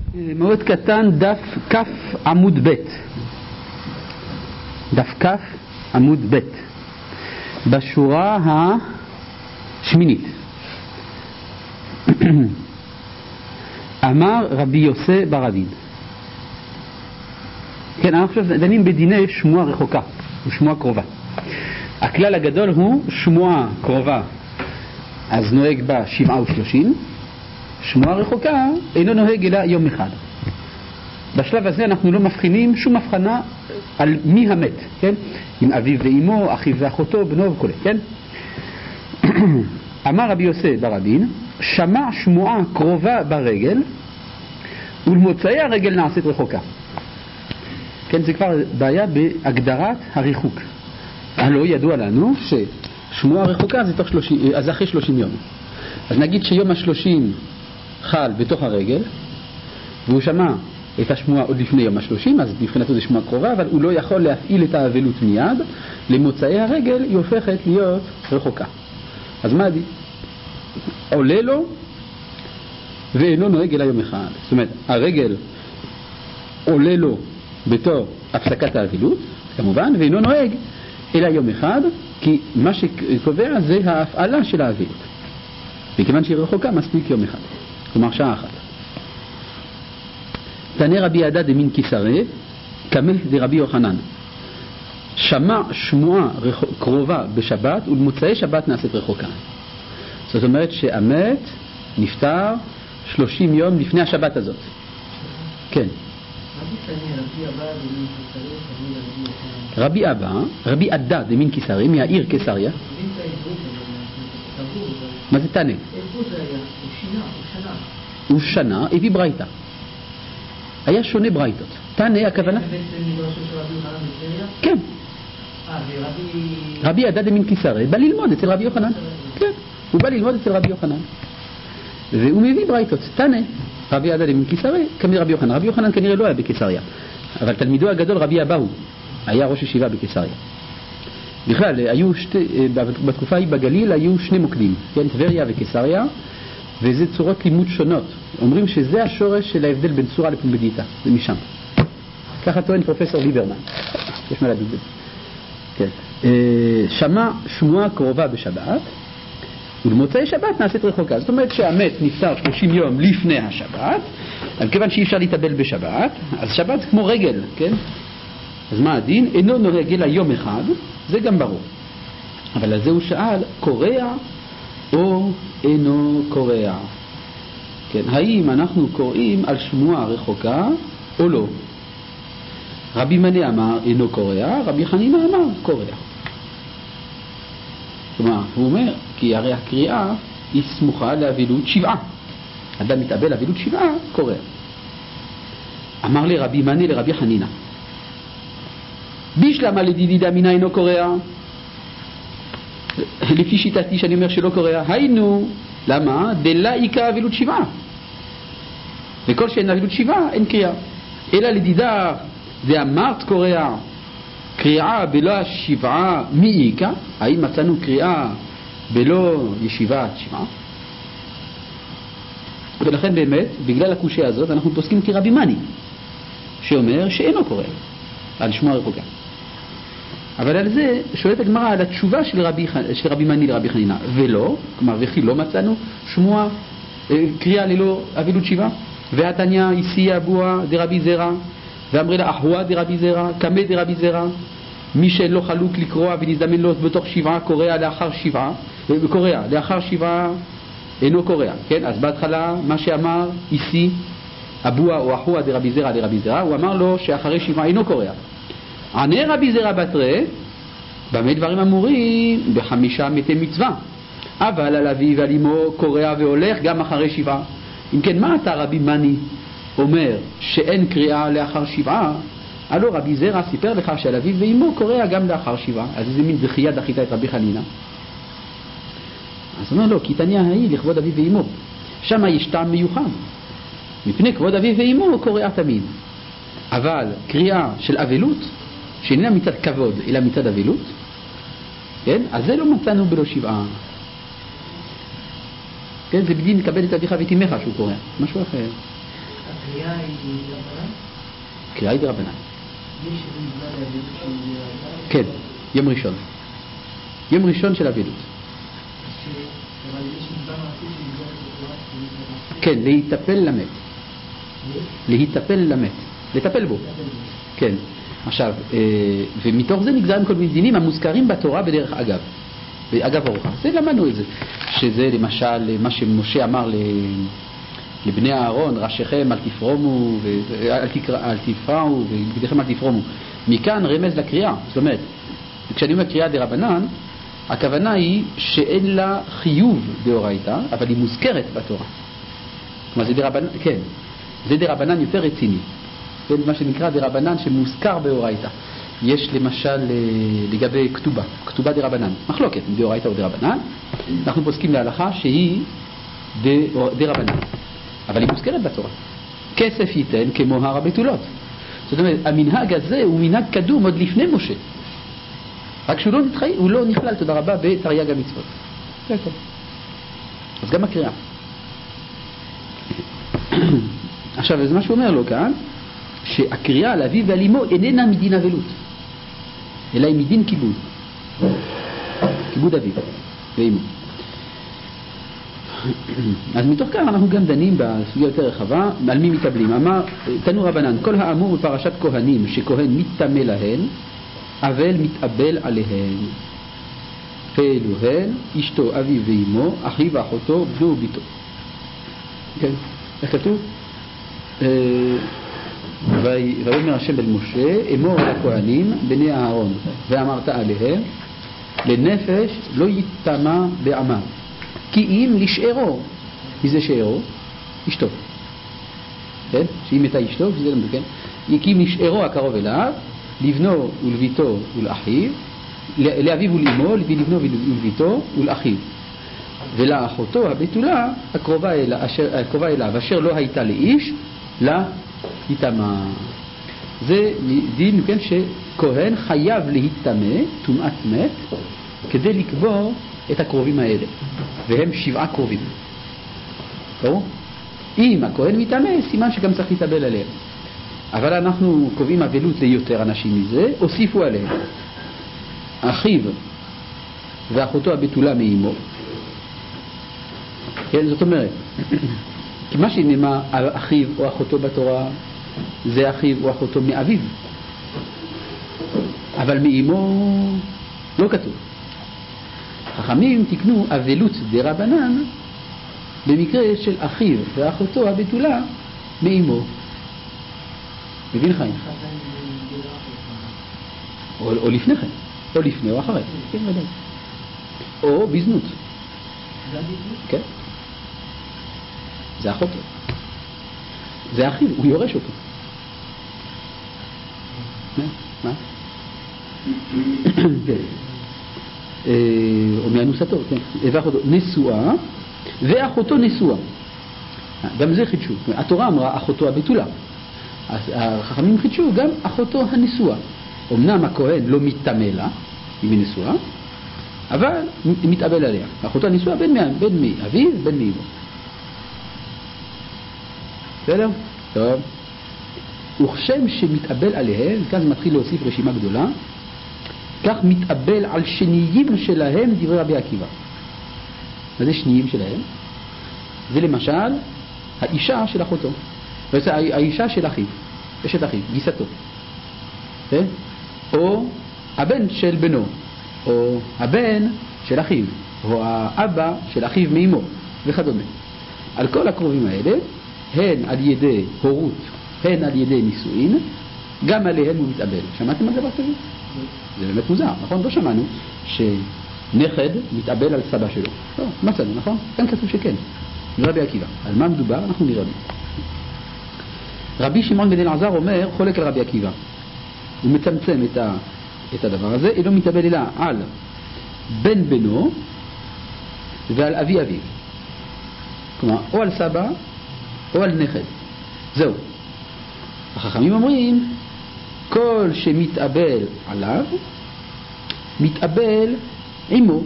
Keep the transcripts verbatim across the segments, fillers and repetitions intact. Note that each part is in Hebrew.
מאוד קטן, דף כף עמוד ב', דף כף עמוד ב', בשורה השמינית. אמר רבי יוסי בר אבין. כן, אנחנו עכשיו דנים בדיני שמועה רחוקה ושמועה קרובה. הכלל הגדול הוא שמועה קרובה אז נוהג בה שבעה ושלושים, שמועה רחוקה אינו נוהג אלא יום אחד. בשלב הזה אנחנו לא מבחינים שום הבחנה על מי המת, כן? עם אביו ואימו, אחיו ואחותו, בנו וכו', כן? אמר רבי יוסי בר אבין, שמע שמועה קרובה ברגל ולמוצאי הרגל נעשית רחוקה. כן, זה כבר בעיה בהגדרת הריחוק. הלא ידוע לנו ששמועה רחוקה זה, תוך שלושים, אז אחרי שלושים יום. אז נגיד שיום השלושים חל בתוך הרגל והוא שמע את השמועה עוד לפני יום השלושים, אז מבחינתו זה שמועה קרובה, אבל הוא לא יכול להפעיל את האבלות מיד. למוצאי הרגל היא הופכת להיות רחוקה. אז מה עדיף? עולה לו ואינו נוהג אלא יום אחד. זאת אומרת, הרגל עולה לו בתור הפסקת האבלות, כמובן, ואינו נוהג אלא יום אחד, כי מה שקובע זה ההפעלה של האבלות. וכיוון שהיא רחוקה, מספיק יום אחד. כלומר, שעה אחת. תנה רבי יהודה דמין קיסרי, כמה דרבי יוחנן. שמע שמועה קרובה בשבת, ולמוצאי שבת נעשית רחוקה. זאת אומרת שהמת נפטר שלושים יום לפני השבת הזאת. כן. רבי אבא, רבי עדה דמין קיסרי, מהעיר קיסריה. מה זה תנה? הוא שנה, הביא ברייתא. היה שונה ברייתות. תנה הכוונה? כן. רבי עדה דמין קיסרי בא ללמוד אצל רבי יוחנן. כן, הוא בא ללמוד אצל רבי יוחנן. והוא מביא ברייתות. תנה, רבי עדה דמין קיסרי, כמי רבי יוחנן. רבי יוחנן כנראה לא היה בקיסריה, אבל תלמידו הגדול רבי אבאו היה ראש ישיבה בקיסריה. בכלל, היו שתי, בתקופה ההיא בגליל היו שני מוקדים, כן, טבריה וקיסריה, וזה צורות לימוד שונות. אומרים שזה השורש של ההבדל בין צורה לפומבדיתא, זה משם. ככה טוען פרופסור ליברמן. יש מה להגיד בזה. כן. שמע שמועה קרובה בשבת, ולמוצאי שבת נעשית רחוקה. זאת אומרת שהמת נפטר שלושים יום לפני השבת, אז כיוון שאי אפשר להתאבל בשבת, אז שבת זה כמו רגל, כן? אז מה הדין? אינו נוהג אלא יום אחד, זה גם ברור. אבל על זה הוא שאל, קורע או אינו קורע? כן, האם אנחנו קוראים על שמועה רחוקה או לא? רבי מני אמר אינו קורע, רבי חנינא אמר קורע. כלומר, הוא אומר, כי הרי הקריאה היא סמוכה לאבילות שבעה. אדם מתאבל לאבילות שבעה, קורע. אמר לי רבי מני לרבי חנינא, בישלמה לדידי דאמינא אינו קורע. לפי שיטתי שאני אומר שלא קורע, היינו, למה? דלה איקה אבילות שבעה. וכל שאין אבילות שבעה אין קריאה. אלא לדידה ואמרת קורע, קריאה בלא השבעה מי איקה? האם מצאנו קריאה בלא ישיבת שבעה? ולכן באמת, בגלל הקושיה הזאת, אנחנו פוסקים כרבי מני, שאומר שאינו קורע על שמועה רחוקה. אבל על זה שואלת הגמרא על התשובה של רבי, של רבי מני לרבי חנינא, ולא, כלומר וכי לא מצאנו שמועה, קריאה ללא אבילות שבעה. והתניא איסי אבוה דרבי זרע, ואמרי לה אחוה דרבי זרע, כמה דרבי זרע, מי שלא חלוק לקרוא ונזדמן לו בתוך שבעה קורע לאחר שבעה, קורע לאחר שבעה אינו קורע. כן, אז בהתחלה מה שאמר איסי אבוה או אחוה דרבי זרע לרבי זרע, הוא אמר לו שאחרי שבעה אינו קורע. ענה רבי זרע בתרי, במה דברים אמורים? בחמישה מתי מצווה, אבל על אביו ועל אמו קורע והולך גם אחרי שבעה. אם כן, מה אתה רבי מני אומר שאין קריאה לאחר שבעה? הלא רבי זרע סיפר לך שעל אביו ואמו קורע גם לאחר שבעה. אז איזה מין דחייה דחית את רבי חנינא? אז הוא אומר לו, כי תניא ההיא לכבוד אביו ואמו, שם יש טעם מיוחד, מפני כבוד אביו ואמו קורע תמיד. אבל קריאה של אבלות שאיננה מצד כבוד אלא מצד אבלות, כן? אז זה לא מצאנו בלא שבעה. כן, זה בדין לקבל את אביך ותימך שהוא קורא, משהו אחר. הקריאה היא דרבנן? קריאה היא דרבנן. יש נגמר לאבילות של דרבנן? כן, יום ראשון. יום ראשון של אבילות. אבל יש נגמר מעשי שנגמר לתורה? כן, להיטפל למת. להיטפל למת. לטפל בו. כן. עכשיו, ומתוך זה נגזרים כל מיני דינים המוזכרים בתורה בדרך אגב. אגב ארוחה. זה למדנו את זה. שזה למשל מה שמשה אמר לבני אהרון, ראשיכם אל תפרומו, אל תפרעו ובגדיכם אל תפרומו. מכאן רמז לקריאה. זאת אומרת, כשאני אומר קריאה דרבנן, הכוונה היא שאין לה חיוב דאורייתא, אבל היא מוזכרת בתורה. כלומר, זה דרבנן, כן. זה דרבנן יותר רציני. זה מה שנקרא דרבנן שמוזכר באורייתא. יש למשל לגבי כתובה, כתובה דרבנן, מחלוקת דאורייתא או דרבנן. אנחנו פוסקים להלכה שהיא דרבנן, אבל היא מוזכרת בתורה. כסף ייתן כמו הר הבתולות. זאת אומרת, המנהג הזה הוא מנהג קדום עוד לפני משה. רק שהוא לא נתחי, הוא לא נכלל, תודה רבה, בתרי"ג המצוות. זה הכל. אז גם הקריאה. עכשיו, זה מה שהוא אומר לו כאן, שהקריאה על אביו ועל אמו איננה מדין אבלות, אלא היא מדין כיבוד. כיבוד אביו ואמו. אז מתוך כך אנחנו גם דנים בסוגיה יותר רחבה, על מי מתאבלים. אמר, תנו רבנן, כל האמור בפרשת כהנים, שכהן מתאמה להן, אבל מתאבל עליהן. ואלו הן, אשתו, אביו ואמו, אחיו ואחותו, בנו וביתו. כן, איך כתוב? ויאמר השם אל משה, אמור אל הכהנים בני אהרון, ואמרת עליהם, לנפש לא יטמא בעמם, כי אם לשארו. מי זה שארו? אשתו. כן? שאם הייתה אשתו, שזה למדו, כן? כי אם לשארו הקרוב אליו, לבנו ולביתו ולאחיו, לאביו ולאמו, לבנו ולביתו ולאחיו, ולאחותו הבתולה הקרובה אליו, אשר, הקרובה אליו, אשר לא הייתה לאיש, לה יטמא. זה דין, כן, שכהן חייב להיטמא, טומאת מת, כדי לקבור את הקרובים האלה, והם שבעה קרובים. ברור? אם הכהן מתאמה, סימן שגם צריך להתאבל עליהם. אבל אנחנו קובעים אבלות ליותר אנשים מזה, הוסיפו עליהם אחיו ואחותו הבתולה מאמו. כן, זאת אומרת, כי מה שנאמר על אחיו או אחותו בתורה, זה אחיו או אחותו מאביו, אבל מאמו לא כתוב. חכמים תקנו אבלות דרבנן במקרה של אחיו ואחותו הבתולה מאמו. מבין חיים? או, או לפני כן, או לפני או אחרי, כן, ודאי. או בזנות. כן. זה אחותו. זה אחיו, הוא יורש אותו. מה? או מאנוסתו, כן. ואחותו נשואה, ואחותו נשואה. גם זה חידשו. התורה אמרה אחותו הבתולה. החכמים חידשו גם אחותו הנשואה. אמנם הכהן לא מתאמה לה, אם היא נשואה, אבל מתאבל עליה. אחותו הנשואה בין מי אביו, בין מי אמו. בסדר? טוב. וכשם שמתאבל עליהם, כאן זה מתחיל להוסיף רשימה גדולה, כך מתאבל על שניים שלהם דברי רבי עקיבא. מה זה שניים שלהם? זה למשל האישה של אחותו, האישה של אחיו, אשת אחיו, גיסתו, כן? או הבן של בנו, או הבן של אחיו, או האבא של אחיו מאמו, וכדומה. על כל הקרובים האלה, הן על ידי הורות, הן על ידי נישואין, גם עליהם הוא מתאבל. שמעתם על דבר כזה? זה באמת מוזר, נכון? לא שמענו שנכד מתאבל על סבא שלו. לא, מצאנו, נכון? כאן כתוב שכן. רבי עקיבא. על מה מדובר? אנחנו נראה. רבי שמעון בן אלעזר אומר, חולק על רבי עקיבא. הוא מצמצם את, ה, את הדבר הזה, אינו מתאבל אלא על בן בנו ועל אבי אביו. כלומר, או על סבא או על נכד. זהו. החכמים אומרים, כל שמתאבל עליו, מתאבל עמו.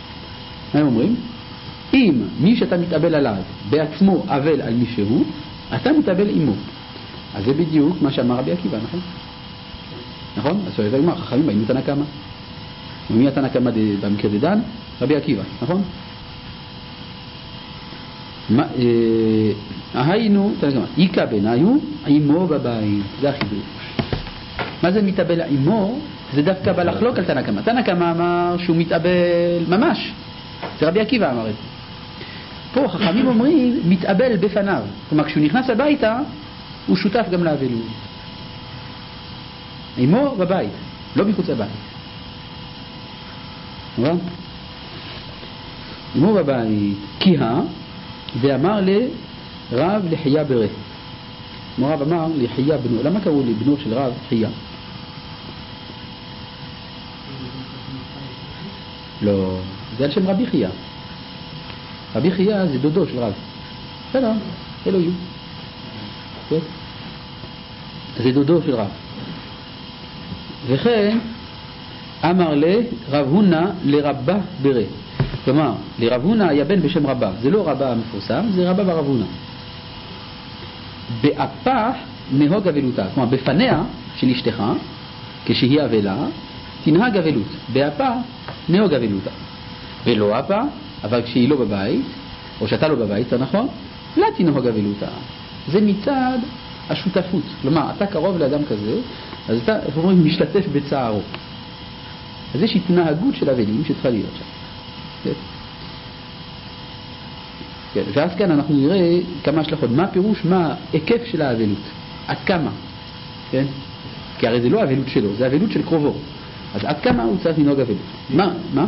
מה הם אומרים? אם מי שאתה מתאבל עליו בעצמו אבל על מישהו, אתה מתאבל עמו. אז זה בדיוק מה שאמר רבי עקיבא, נכון? נכון? אז הוא אומר, חכמים היינו תנא קמא. ומי התנא קמא במקרה דדן? רבי עקיבא, נכון? היינו, תנא קמא, איקא בניו עמו בבית. זה החידוש. מה זה מתאבל עמו? זה דווקא בא לחלוק על תנא קמא. תנא קמא אמר שהוא מתאבל ממש. זה רבי עקיבא אמר את זה. פה חכמים אומרים מתאבל בפניו. כלומר כשהוא נכנס הביתה הוא שותף גם לאבלות. עמו בבית, לא מחוץ לבית. נכון? עמו בבית כיהה ואמר לרב לחייה ברה. כמו רב אמר לחייה בנו. למה קראו לבנו של רב חייה? לא, זה על שם רבי חייה. רבי חייה זה דודו של רב. בסדר, אלוהים. כן? זה דודו של רב. וכן אמר לרב הונא לרבה ברה. כלומר, לרב הונא היה בן בשם רבה. זה לא רבה המפורסם, זה רבה ברב הונא. באפה נהוג אבלותה. כלומר, בפניה של אשתך, כשהיא אבלה, תנהג אבלות. באפה נהוג אבלותה. ולא אפה, אבל כשהיא לא בבית, או שאתה לא בבית, זה נכון? לא תנהוג אבלותה. זה מצד השותפות. כלומר, אתה קרוב לאדם כזה, אז אתה, איך אומרים, משתתף בצערו. אז יש התנהגות של אבלים שצריכה להיות שם. כן? כן. ואז כאן אנחנו נראה כמה השלכות. מה הפירוש, מה ההיקף של האבלות? עד כמה? כן? כי הרי זה לא האבלות שלו, זה האבלות של קרובו. אז עד כמה הוא צריך לנהוג אבלות? מה? מה?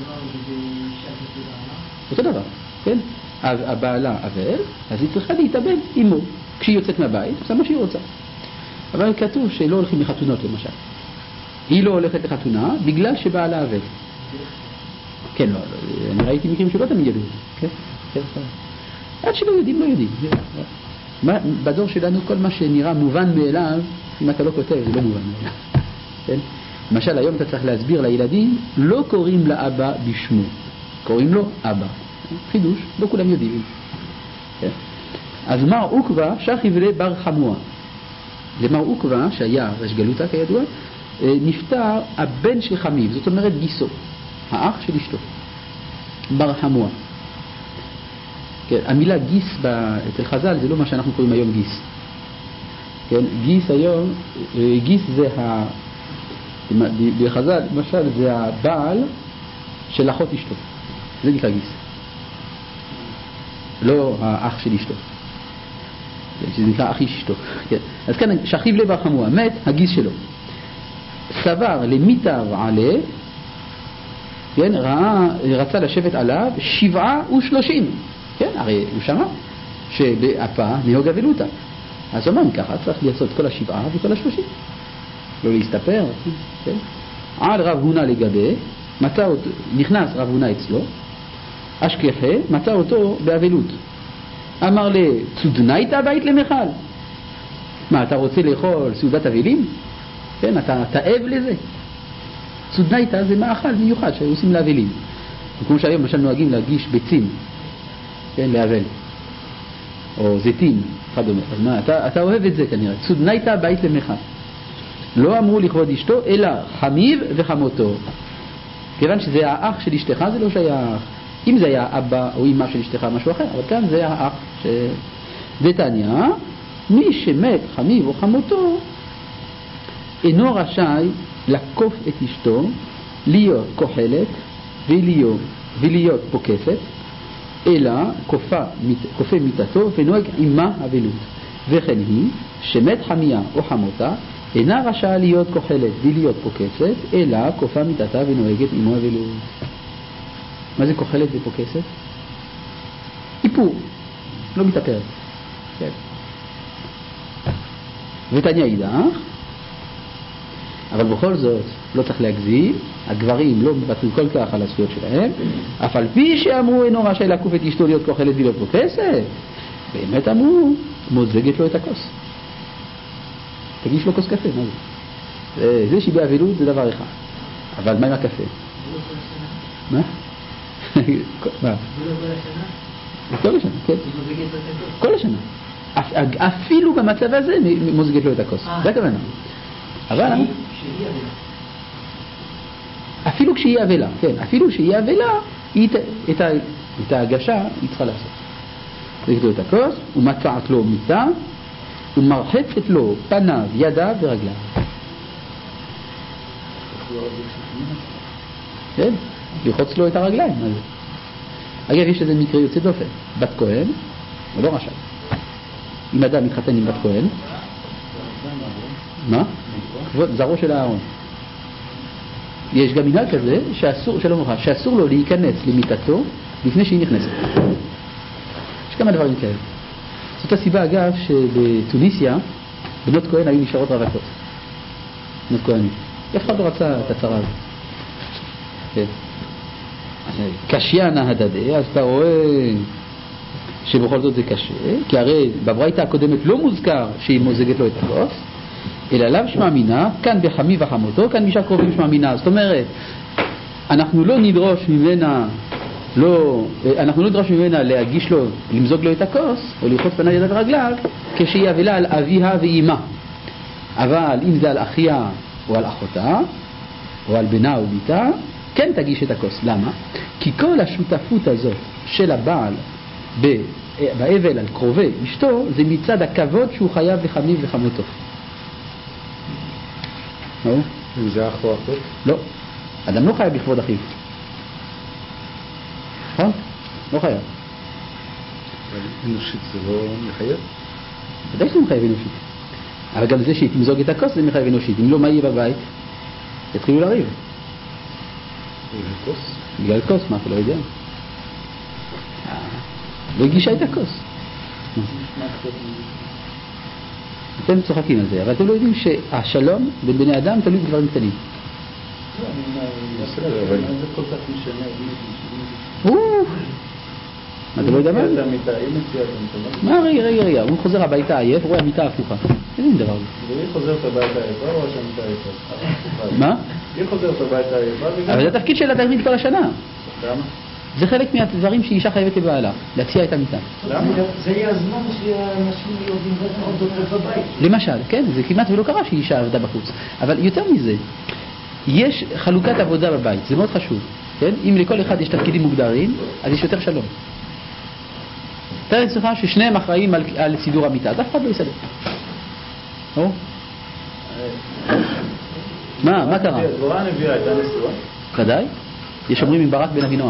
אותו דבר, כן? הבעלה אבל, אז היא צריכה להתאבל עמו. כשהיא יוצאת מהבית, זה מה שהיא רוצה. אבל כתוב שלא הולכים לחתונות למשל. היא לא הולכת לחתונה בגלל שבעלה אבל. כן, לא, אני ראיתי מקרים שלא תמיד ידעו. כן? כן, עד שלא יודעים, לא יודעים. בדור שלנו כל מה שנראה מובן מאליו, אם אתה לא כותב, זה לא מובן מאליו. כן? למשל, היום אתה צריך להסביר לילדים, לא קוראים לאבא בשמו. קוראים לו אבא. חידוש, לא כולם יודעים. כן? אז מר עוקבא שכיב לבר חמוה. למר עוקבא, שהיה ראש גלותא כידוע, נפטר הבן של חמיב, זאת אומרת גיסו, האח של אשתו, בר חמוה. כן, המילה גיס אצל חז"ל זה לא מה שאנחנו קוראים היום גיס. כן, גיס היום, גיס זה ה... בחז"ל, למשל, זה הבעל של אחות אשתו. זה נקרא גיס. לא האח של אשתו. שזה נקרא אחי אשתו. כן. אז כאן שכיב לבר חמוה, מת הגיס שלו. סבר למיטב עלה, כן, ראה, רצה לשבת עליו שבעה ושלושים. כן, הרי הוא שמע שבאפה נהוג אבלותה. אז אומרים ככה, צריך לעשות כל השבעה וכל השלושים. לא להסתפר. כן. על רב הונא לגבי, מצא אותו, נכנס רב הונא אצלו, אשכחה, מצא אותו באבלות. אמר לצודנייתא בית למחל. מה, אתה רוצה לאכול סעודת אבלים? כן, אתה תאב לזה. צודנייתא זה מאכל מיוחד שעושים לאבלים. כמו שהיום למשל נוהגים להגיש ביצים, כן, לאבל. או זיתים, כדומה. אז מה, אתה, אתה אוהב את זה כנראה. צודנייתא בית למחל. לא אמרו לכבוד אשתו, אלא חמיב וחמותו. כיוון שזה האח של אשתך, זה לא שייך. אם זה היה אבא או אמא של אשתך, משהו אחר, אבל כאן זה האח ש... דתניא, מי שמת חמיב או חמותו, אינו רשאי לקוף את אשתו, להיות כוחלת ולהיות, ולהיות פוקפת, אלא כופה, כופה מיתתו ונוהג עמה אבלות. וכן היא, שמת חמיה או חמותה, אינה רשאי להיות כוחלת ולהיות פוקפת, אלא כופה מיתתה ונוהגת עמו אבלות. מה זה כוחלת ופוקסת? איפור, לא מתאפרת. כן. ותניא אידך, אבל בכל זאת לא צריך להגזים, הגברים לא מוותרים כל כך על הזכויות שלהם, אף על פי שאמרו אינו רשאי לקוף את אשתו להיות כוחלת ולהיות פוקסת, באמת אמרו, מוזגת לו את הכוס. תגיש לו כוס קפה, מה זה? זה שבאבלות זה דבר אחד, אבל מה עם הקפה? מה? מה? כל השנה, כן. כל השנה. אפילו במצב הזה מוזגת לו את הכוס. זה הכוונה. אבל אפילו כשהיא אבלה, כן, אפילו כשהיא אבלה, את ההגשה היא צריכה לעשות. מוזגת לו את הכוס, ומצעת לו מיטה, ומרחצת לו פניו, ידיו ורגליו. כן, לרחוץ לו את הרגליים. אגב, יש איזה מקרה יוצא דופן. בת כהן, הוא לא רשאי. אם אדם מתחתן עם בת כהן, מה? זרעו של הארון. יש גם מנהג כזה שאסור, שלא מוכרח, שאסור לו להיכנס למיטתו לפני שהיא נכנסת. יש כמה דברים כאלה. זאת הסיבה, אגב, שבטוניסיה בנות כהן היו נשארות רווקות. בנות כהנים. אף אחד לא רצה את הצרה הזאת. כן. קשיה נהדדה, אז אתה רואה שבכל זאת זה קשה, כי הרי בברייתא הקודמת לא מוזכר שהיא מוזגת לו את הכוס, אלא לאו שמע מינה, כאן בחמי וחמותו, כאן מישה קרובים שמע מינה. זאת אומרת, אנחנו לא נדרוש ממנה, לא, אנחנו לא נדרוש ממנה להגיש לו, למזוג לו את הכוס, או לרחוץ פניו ידיו ורגליו, כשהיא אבלה על אביה ואימה. אבל אם זה על אחיה או על אחותה, או על בנה או ביתה, כן תגיש את הכוס. למה? כי כל השותפות הזאת של הבעל באבל על קרובי אשתו, זה מצד הכבוד שהוא חייב לחמיו וחמותו. לא? אם זה אח או אחות? לא. אדם לא חייב בכבוד אחיו. נכון? לא חייב. אנושית זה לא מחייב? ודאי שזה מחייב אנושית. אבל גם זה שהיא תמזוג את הכוס זה מחייב אנושית. אם לא, מה יהיה בבית? יתחילו לריב. בגלל כוס? בגלל כוס, מה אתה לא יודע? לא הגישה את הכוס. אתם צוחקים על זה, אבל אתם לא יודעים שהשלום בין בני אדם תלוי בדברים קטנים. בסדר, אבל זה כל כך משנה. אוף! אתה לא יודע מה זה? מה, רגע, רגע, רגע, הוא חוזר הביתה עייף, רואה המיטה הפוכה. איזה דבר זה? והיא חוזרת הביתה עייפה או שהמיטה עייפה? מה? היא חוזרת הביתה עייפה. אבל זה התפקיד שלה תמיד כל השנה. למה? זה חלק מהדברים שאישה חייבת לבעלה, להציע את המיטה. למה? זה יהיה הזמן שאנשים יודעים עוד עוד בבית. למשל, כן, זה כמעט ולא קרה שאישה עבדה בחוץ. אבל יותר מזה, יש חלוקת עבודה בבית, זה מאוד חשוב. כן? אם לכל אחד יש תפקידים מוגדרים, אז יש יותר שלום. תאר לעצמך ששניהם אחראים על, על סידור המיטה, אז אף אחד לא יסדר. או? מה, מה קרה? דבורה הנביאה הייתה נשואה? ודאי. יש אומרים עם ברק בן אבינועם.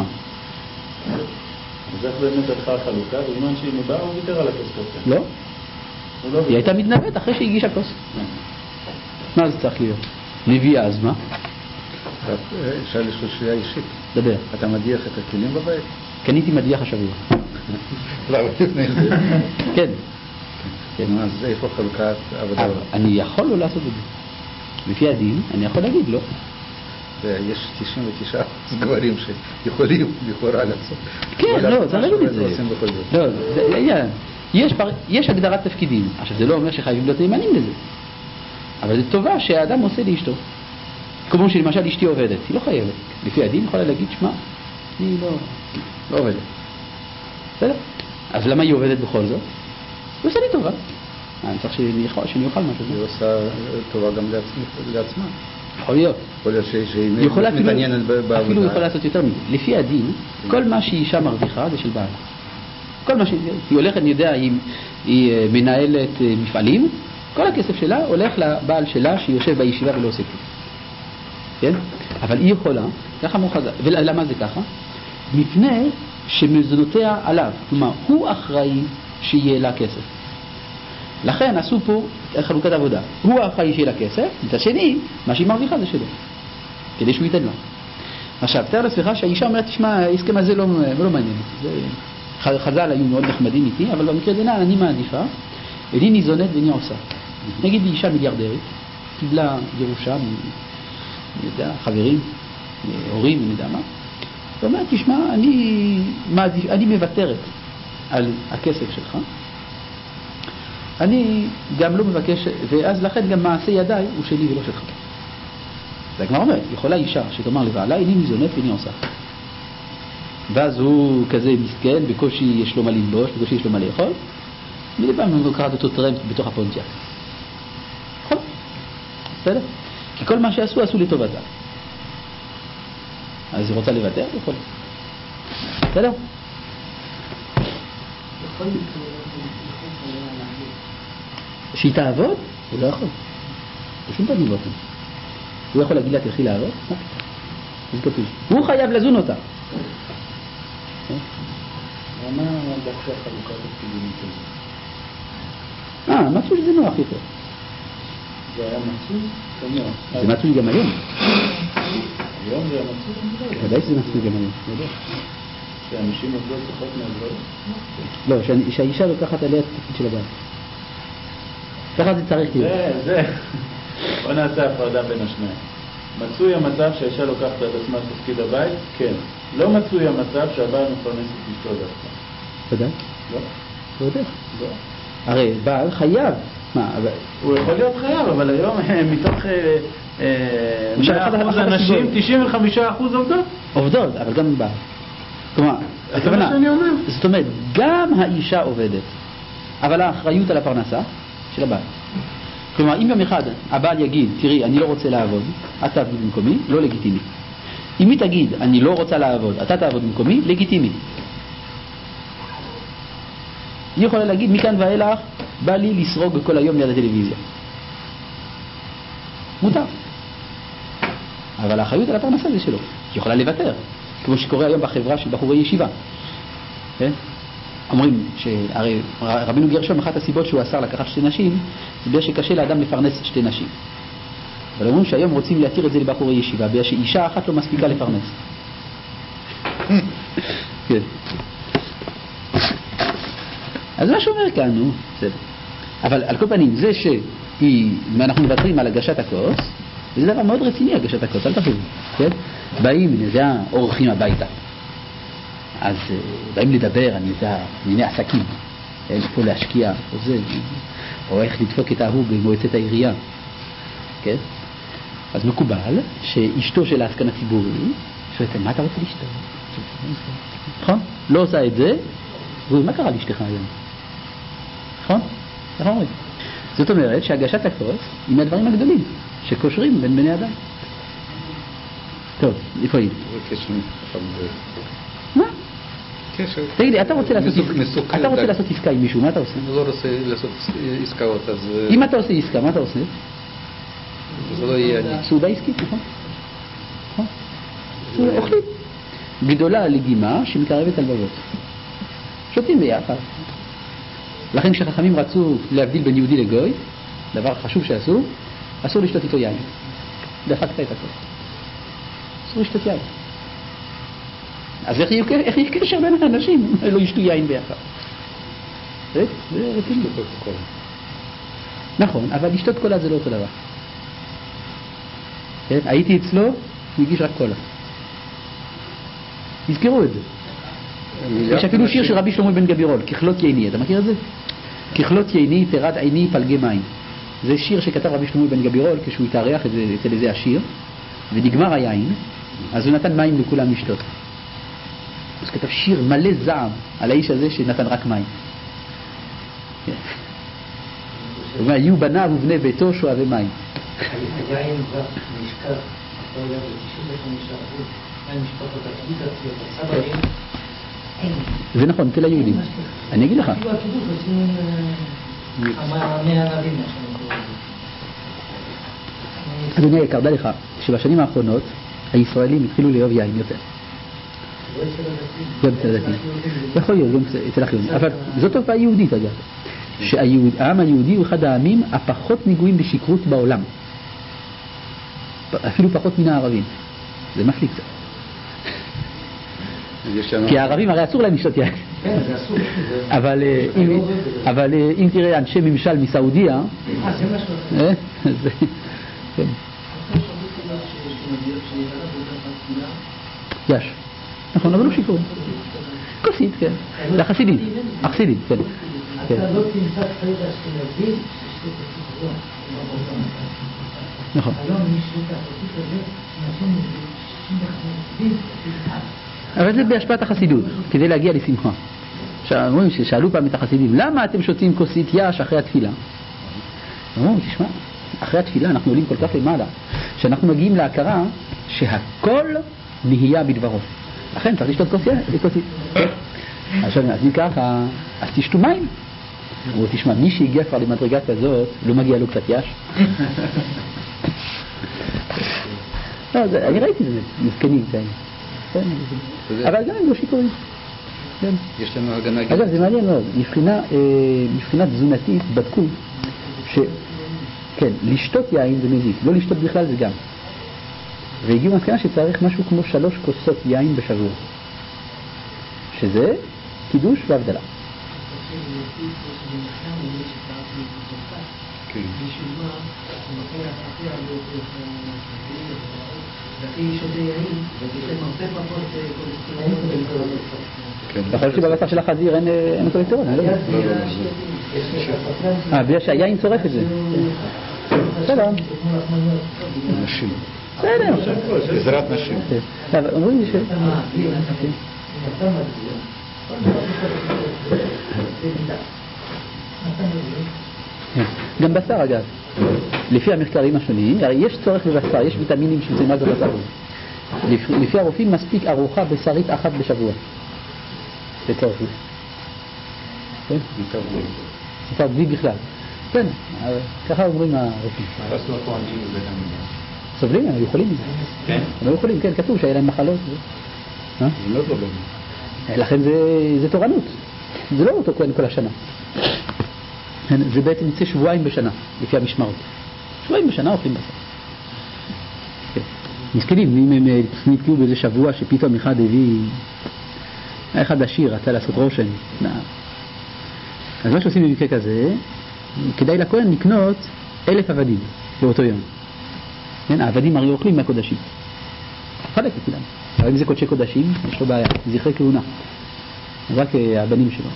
אז איך באמת הלכה החלוקה? בזמן שהיא נבאה הוא ויתר על הכוס כוס? לא. היא הייתה מתנבאת אחרי שהיא הגישה כוס. מה זה צריך להיות? נביאה, אז מה? אפשר לשאול שאלה אישית. דבר. אתה מדיח את הכלים בבית? קניתי מדיח השבוע. לא, אבל לפני זה. כן. אז איפה חלוקת עבודה? אני יכול לא לעשות את זה. לפי הדין, אני יכול להגיד לא. יש תשעים ותשעה גברים שיכולים לכאורה לעשות. כן, לא, צריך להגיד את זה. לא, יש, יש הגדרת תפקידים. עכשיו, זה לא אומר שחייבים להיות נאמנים לזה. אבל זה טובה שהאדם עושה לאשתו. כמו שלמשל אשתי עובדת, היא לא חייבת. לפי הדין יכולה להגיד, שמה, אני לא, לא עובדת. בסדר? אז למה היא עובדת בכל זאת? היא עושה לי טובה. אני צריך שאני אוכל משהו. היא עושה טובה גם לעצמה. יכול להיות. יכול להיות שהיא מתעניינת בעבודה. אפילו היא יכולה לעשות יותר מזה. לפי הדין, כל מה שהיא אישה מרוויחה זה של בעלה. כל מה שהיא, היא הולכת, אני יודע, היא מנהלת מפעלים, כל הכסף שלה הולך לבעל שלה שיושב בישיבה ולא עושה כלום. כן? אבל היא יכולה, ככה מוחזה. ולמה זה ככה? מפני שמזונותיה עליו. כלומר, הוא אחראי שיהיה לה כסף. לכן עשו פה חלוקת עבודה. הוא האחראי שיהיה לה כסף, מצד שני, מה שהיא מרוויחה זה שלו. כדי שהוא ייתן לה. עכשיו, תאר לעצמך שהאישה אומרת, תשמע, ההסכם הזה לא, לא מעניין. זה... חז"ל היו מאוד נחמדים איתי, אבל במקרה דנן אני מעדיפה, איני ניזונת ואיני עושה. נגיד לי אישה מיליארדרית, קיבלה ירושה, אני יודע, חברים, הורים, אני יודע מה, ואומרת, תשמע, אני, מעדיף, אני מוותרת על הכסף שלך, אני גם לא מבקש, ואז לכן גם מעשה ידיי הוא שלי ולא שלך. זה כבר אומרת, יכולה אישה שתאמר לבעלה, איני ניזונת ואיני עושה. ואז הוא כזה מסכן, בקושי יש לו מה ללבוש, בקושי יש לו מה לאכול, מדי פעם קראת אותו טרמפ בתוך הפונטיאק. נכון? בסדר? כי כל מה שעשו, עשו לטובתה. אז היא רוצה לוותר? יכול. בסדר? יכול להיות שהיא תעבוד? הוא לא יכול. בשום פנים ואופן. הוא יכול להגיד לה תלכי לעבוד? מה פתאום? הוא חייב לזון אותה. למה דווקא חלוקת התפקידים כזאת? אה, מצוי שזה נוח יותר. זה היה מצוי? זה מצוי גם היום. היום זה המצוי? ודאי שזה מצוי גם היום. שאנשים עובדות פחות מהגברים? לא, שהאישה לוקחת עליה את התפקיד של הבית. ככה זה צריך להיות. זה, זה. בוא נעשה הפרדה בין השניים. מצוי המצב שהאישה לוקחת על עצמה את תפקיד הבית? כן. לא מצוי המצב שהבעל מפרנס את אשתו דווקא. ודאי? לא. לא יודע. לא. הרי בעל חייב. מה, אבל... הוא יכול להיות חייב, אבל היום מתוך מאה אחוז אנשים, תשעים וחמישה אחוז עובדות. עובדות, אבל גם בעל. כלומר, זה מה שאני אומר. זאת אומרת, גם האישה עובדת, אבל האחריות על הפרנסה של הבעל. כלומר, אם יום אחד הבעל יגיד, תראי, אני לא רוצה לעבוד, את תעבוד במקומי, לא לגיטימי. אם היא תגיד, אני לא רוצה לעבוד, אתה תעבוד במקומי, לגיטימי. היא יכולה להגיד, מכאן ואילך, בא לי לסרוג כל היום ליד הטלוויזיה. מותר. אבל האחריות על הפרנסה זה שלו. היא יכולה לוותר, כמו שקורה היום בחברה של בחורי ישיבה. כן? אומרים שהרי רבינו גרשום, אחת הסיבות שהוא אסר לקחת שתי נשים, זה בגלל שקשה לאדם לפרנס שתי נשים. אבל אומרים שהיום רוצים להתיר את זה לבחורי ישיבה, בגלל שאישה אחת לא מספיקה לפרנס. כן. אז מה שאומר כאן, נו, בסדר. אבל על כל פנים, זה שאנחנו מוותרים על הגשת הכוס, וזה דבר מאוד רציני, הגשת הכוס, אל תחשבו, כן? באים, זה האורחים הביתה. אז באים לדבר, אני יודע, ענייני עסקים, איפה להשקיע, או זה, או איך לדפוק את ההוא במועצת העירייה, כן? אז מקובל שאשתו של העסקן הציבורי שואלת, מה אתה רוצה לשתות? נכון? לא עושה את זה, ומה קרה לאשתך היום? נכון? איך אומרים? זאת אומרת שהגשת הכוס היא מהדברים הגדולים שקושרים בין בני אדם. טוב, איפה היא? מה? קשר. תגיד לי, אתה רוצה לעשות עסקה עם מישהו, מה אתה עושה? אני לא רוצה לעשות עסקאות, אז... אם אתה עושה עסקה, מה אתה עושה? זה לא יהיה אני. סעודה עסקית, נכון? נכון? אוכלים. גדולה לגימה שמקרבת הלבבות. שותים ביחד. לכן כשחכמים רצו להבדיל בין יהודי לגוי, דבר חשוב שעשו, אסור לשתות איתו יין. דפקת את הכל. אסור לשתות יין. אז איך יהיה קשר בין האנשים? לא ישתו יין ביחד. זה רציני. נכון, אבל לשתות קולה זה לא אותו דבר. הייתי אצלו, הוא הגיש רק קולה. תזכרו את זה. יש אפילו שיר של רבי שלמה בן גבירול, ככלות ייני, אתה מכיר את זה? ככלות ייני תרד עיני פלגי מים. זה שיר שכתב רבי שלמה בן גבירול כשהוא התארח אצל איזה השיר, ונגמר היין, אז הוא נתן מים לכולם לשתות. אז כתב שיר מלא זעם על האיש הזה שנתן רק מים. הוא אומר, יהיו בניו ובני ביתו שואבי מים. היין נשכח, אתה יודע, ב-תשעים וחמישה אחוז מהמשפחות הקליטציות, הסבאים, אין. זה נכון, אצל היהודים. אני אגיד לך. אפילו הקידוש עושים מהערבים. אדוני היקר, דע לך שבשנים האחרונות הישראלים התחילו לאהוב יין יותר. גם אצל הדתיים. יכול להיות, גם אצל החילונים. אבל זאת תופעה יהודית, אגב. שהעם היהודי הוא אחד העמים הפחות נגועים בשכרות בעולם. אפילו פחות מן הערבים. זה מפליג קצת. כי הערבים הרי אסור להם לשתות יין. כן, זה אסור. אבל אם תראה אנשי ממשל מסעודיה... אה, זה משהו. כן. יש. נכון, אבל לא שיקרו. כוסית, כן. זה החסידים. החסידים, כן. אתה לא תמצא קטעות אשכנזים ששתות את נכון. היום מי שתות החסיד הזה, אנשים שישים וחמש. אבל זה בהשפעת החסידות, כדי להגיע לשמחה. אומרים ששאלו פעם את החסידים, למה אתם שותים כוסית יש אחרי התפילה? אמרו, תשמע, אחרי התפילה אנחנו עולים כל כך למעלה, שאנחנו מגיעים להכרה שהכל נהיה בדברו. לכן צריך לשתות כוסית. עכשיו, אז אם ככה, אז תשתו מים. אמרו, תשמע, מי שהגיע כבר למדרגה כזאת, לא מגיע לו קצת יש? לא, אני ראיתי את זה, מזקנים כאלה. אבל גם הם לא שיכורים. יש לנו הגנה. אגב, זה מעניין מאוד. מבחינה תזונתית בדקו ש... כן, לשתות יין זה מזיק, לא לשתות בכלל זה גם. והגיעו מסקנה שצריך משהו כמו שלוש כוסות יין בשבוע. שזה קידוש והבדלה. אתה חושב שבבשר של החזיר אין קולסטרול? אה, בגלל שהיין צורף את זה. בסדר. נשים. בסדר. עזרת נשים. אומרים לי ש... גם בשר אגב, לפי המחקרים השונים, הרי יש צורך בבשר, יש ויטמינים שנמצאים רק בבשר. לפי הרופאים מספיק ארוחה בשרית אחת בשבוע. זה צורך לי. כן? מותר בלי בכלל. כן, ככה אומרים הרופאים. סובלים, הם יכולים מזה. כן? הם יכולים, כן, כתוב שהיה להם מחלות. זה לא טוב. לכן זה תורנות. זה לא אותו כהן כל השנה. זה בעצם יצא שבועיים בשנה, לפי המשמרות. שבועיים בשנה אוכלים בשר. מסכנים, אם הם נתקעו באיזה שבוע שפתאום אחד הביא, אחד עשיר, רצה לעשות רושן. אז מה שעושים במקרה כזה, כדאי לכהן לקנות אלף עבדים באותו יום. העבדים הרי אוכלים מהקודשים. חלק לכולם. אבל אם זה קודשי קודשים, יש לו בעיה, זכרי כהונה. רק הבנים שלו.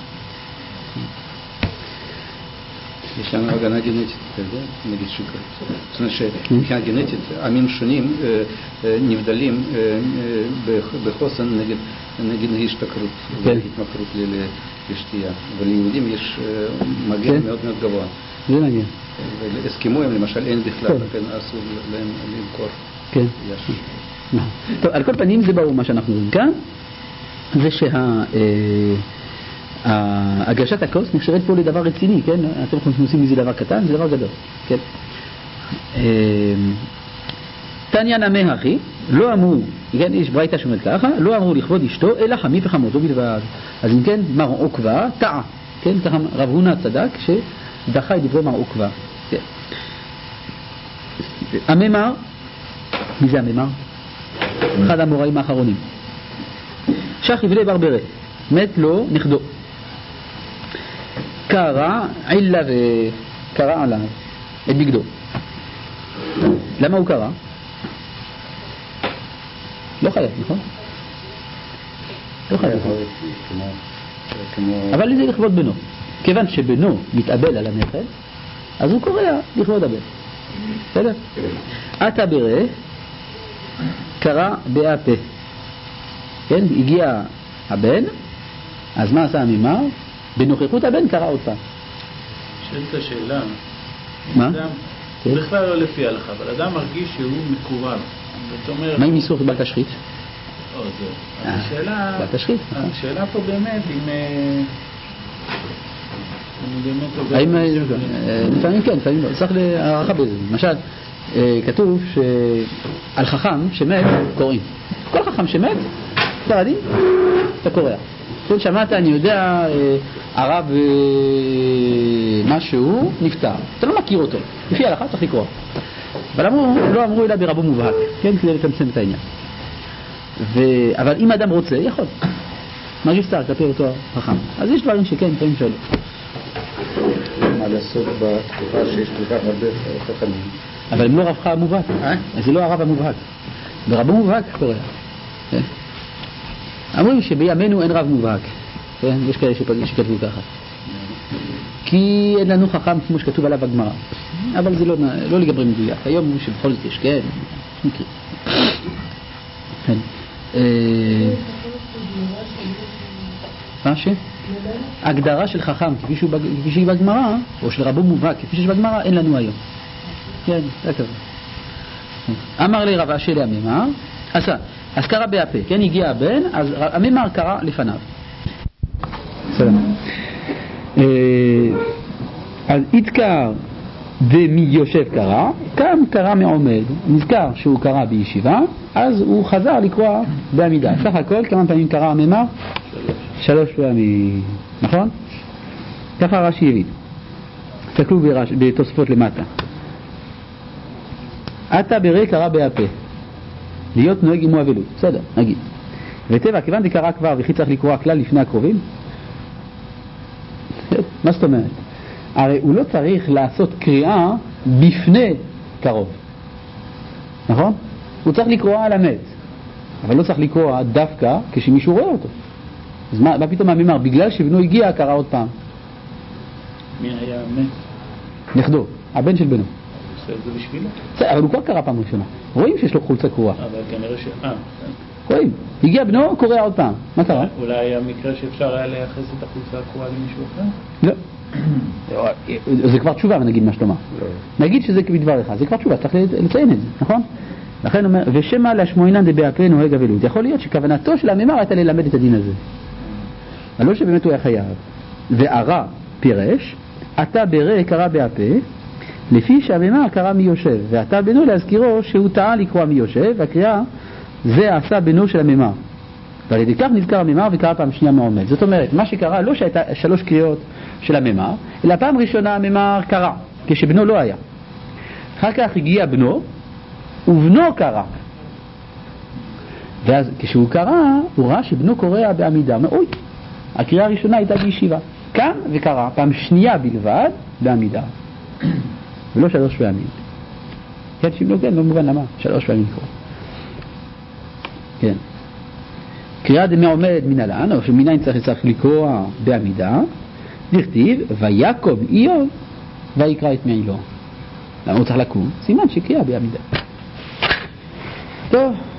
יש לנו הגנה גנטית, נגיד שוקר. זאת אומרת שמבחינה גנטית, עמים שונים נבדלים בחוסן נגד השתכרות והתמכרות לשתייה. וליהודים יש מגן מאוד מאוד גבוה. זה מגן. ולאסקימואים למשל אין בכלל, לכן אסור להם למכור. כן. טוב, על כל פנים זה ברור מה שאנחנו רואים כאן. זה שה... הגשת הכוס נחשבת פה לדבר רציני, כן? אתם עושים מזה דבר קטן, זה דבר גדול, כן? תניא נמי הכי, לא אמרו, כן, יש ברייתא שאומרת ככה, לא אמרו לכבוד אשתו, אלא חמי וחמותו בלבד. אז אם כן, מר עוקבא טעה, כן? ככה רב הונא צדק שדחה את דברי מר עוקבא. הממר, מי זה הממר? אחד המוראים האחרונים. שח יבלה ברברה, מת לו נכדו. קרא עילה וקרא עליו את בגדו. למה הוא קרא? לא חייב, נכון? לא חייב. אבל זה לכבוד בנו. כיוון שבנו מתאבל על הנכד, אז הוא קורא לכבוד הבן. בסדר? אתה ברא קרא באפה. כן? הגיע הבן, אז מה עשה הממר? בנוכחות הבן קרא עוד פעם. שאלת השאלה. מה? אדם, כן? בכלל לא לפי הלכה, אבל אדם מרגיש שהוא מקורב. זאת אומרת... מה עם איסור בל תשחית? או, זהו. השאלה... בל תשחית. השאלה פה באמת, אם... האם... לפעמים כן, לפעמים לא. צריך להערכה בזה. למשל, כתוב שעל חכם שמת קוראים. כל חכם שמת, ספרדים, אתה קורא. כן, שמעת, אני יודע, הרב משהו נפטר. אתה לא מכיר אותו. לפי ההלכה צריך לקרוא. אבל אמרו, לא אמרו אלא ברבו מובהק, כן, כדי לצמצם את העניין. ו... אבל אם אדם רוצה, יכול. מרגיש צער כלפי אותו חכם. אז יש דברים שכן, דברים שלא. מה לעשות בתקופה שיש כל כך הרבה חכמים? אבל הם לא רבך המובהק. אז זה לא הרב המובהק. ברבו מובהק קורא. כן. אמרו שבימינו אין רב מובהק. כן? יש כאלה שכתבו ככה. כי אין לנו חכם כמו שכתוב עליו בגמרא. אבל זה לא, לא לגמרי מדויק. היום שבכל זאת יש, כן, מקרי. כן. מה ש? הגדרה של חכם כפי, שהוא, כפי שהיא בגמרא, או של רבו מובהק כפי שיש בגמרא, אין לנו היום. כן, זה כזה. אמר לי רב אשי להממר, עשה, אז קרא בהפה, כן, הגיע הבן, אז הממר קרא לפניו. סלם. אז יתקר דמי יושב קרא, קם קרא מעומד, נזכר שהוא קרא בישיבה, אז הוא חזר לקרוא בעמידה. סך הכל כמה פעמים קרא הממר? שלוש פעמים, נכון? ככה רש"י הביא. תסתכלו בתוספות למטה. אתה ברי קרא בהפה, להיות נוהג עמו אבלות, בסדר, נגיד. וטבע, כיוון דקרא כבר וכי צריך לקרוא הכלל לפני הקרובים, מה זאת אומרת? הרי הוא לא צריך לעשות קריאה בפני קרוב, נכון? הוא צריך לקרוא על המת, אבל לא צריך לקרוא דווקא כשמישהו רואה אותו. אז מה, מה פתאום הממר? בגלל שבנו הגיע קרא עוד פעם. מי היה המת? נכדו, הבן של בנו. זה בשבילו? אבל הוא כבר קרא פעם ראשונה. רואים שיש לו חולצה קרועה. אבל כנראה ש... אה, רואים. הגיע בנו, קורא עוד פעם. מה קרה? אולי היה מקרה שאפשר היה לייחס את החולצה הקרועה למישהו אחר? לא. זה כבר תשובה, נגיד מה שתאמר. נגיד שזה בדבריך, זה כבר תשובה, צריך לציין את זה, נכון? לכן אומר, ושמה להשמועינן דבהפה נוהג אבלות. יכול להיות שכוונתו של הממר הייתה ללמד את הדין הזה. אבל לא שבאמת הוא היה חייב. וערה פירש, אתה ברי קרא בהפה, לפי שהממר קרא מי יושב, ואתה בנו להזכירו שהוא טעה לקרוא מי יושב, והקריאה זה עשה בנו של הממר. ועל ידי כך נזכר הממר וקרא פעם שנייה מעומד. זאת אומרת, מה שקרה לא שהייתה שלוש קריאות של הממר, אלא פעם ראשונה הממר קרא, כשבנו לא היה. אחר כך הגיע בנו, ובנו קרא. ואז כשהוא קרא, הוא ראה שבנו קורא בעמידה. הוא אומר, אוי, הקריאה הראשונה הייתה בישיבה. קם וקרא, פעם שנייה בלבד, בעמידה. ולא שלוש פעמים. כן, שאם לא כן, לא מובן למה. שלוש פעמים לקרוא. כן. קריאה דמי עומד מן הלן, או שמיניים צריך, צריך לקרוא בעמידה, נכתיב, ויקום איוב, ויקרא את מעילו. למה הוא צריך לקום? סימן שקריאה בעמידה. טוב.